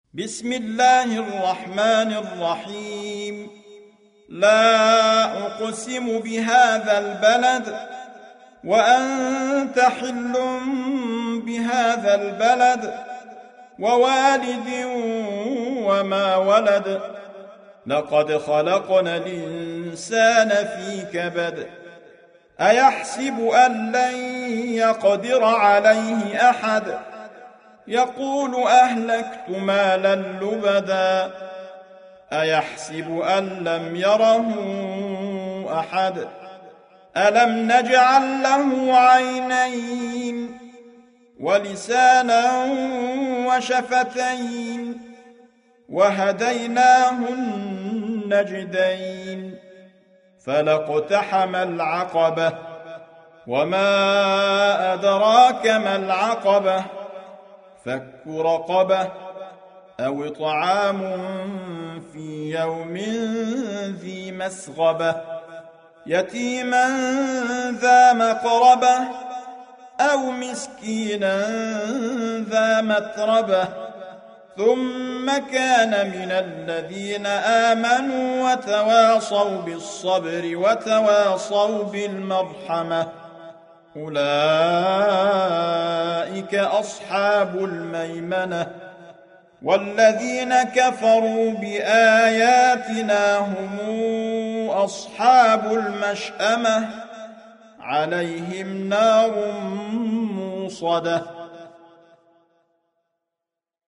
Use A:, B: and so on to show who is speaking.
A: بسم الله الرحمن الرحيم. لا أقسم بهذا البلد وأنت حل بهذا البلد ووالد وما ولد. لقد خلقنا الإنسان في كبد. أيحسب أن لن يقدر عليه أحد؟ يقول أهلكت مالا لبدا. أيحسب أن لم يره أحد؟ ألم نجعل له عينين ولسانا وشفتين وهديناه النجدين. فلاقتحم العقبة وما أدراك ما العقبة. فك رقبة أو إطعام في يوم ذي مسغبة يتيما ذا مقربة أو مسكينا ذا متربة. ثم كان من الذين آمنوا وتواصوا بالصبر وتواصوا بالمرحمة. أولئك أصحاب الميمنة. والذين كفروا بآياتنا هم أصحاب المشأمة. عليهم نار موصدة.